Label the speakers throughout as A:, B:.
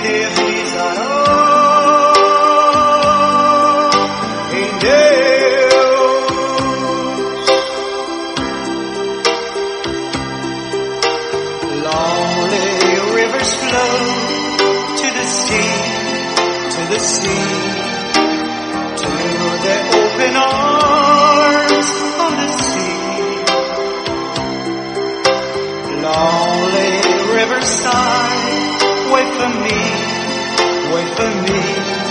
A: eternizará em Deus. Lonely rivers flow to the sea, to the open arms of the sea. Lonely riverside, wait for me, wait for me.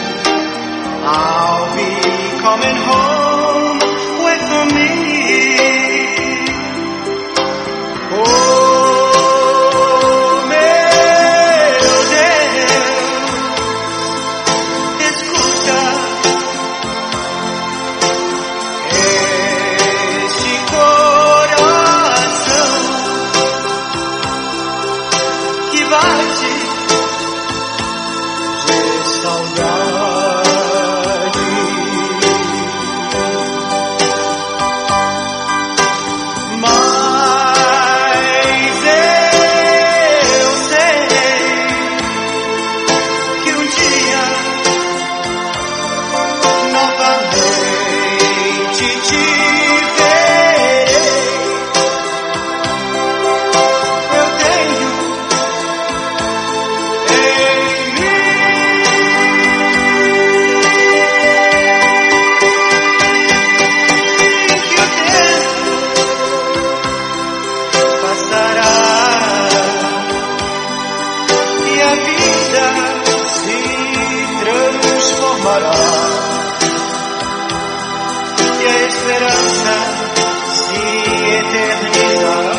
A: I'll be coming home, wait for me. Oh, meu Deus, escuta este coração que bate de saudade. Mas eu sei que um dia novamente te verei. Eu tenho em mim que o tempo passará e a vida se transformará e a esperança se eternizará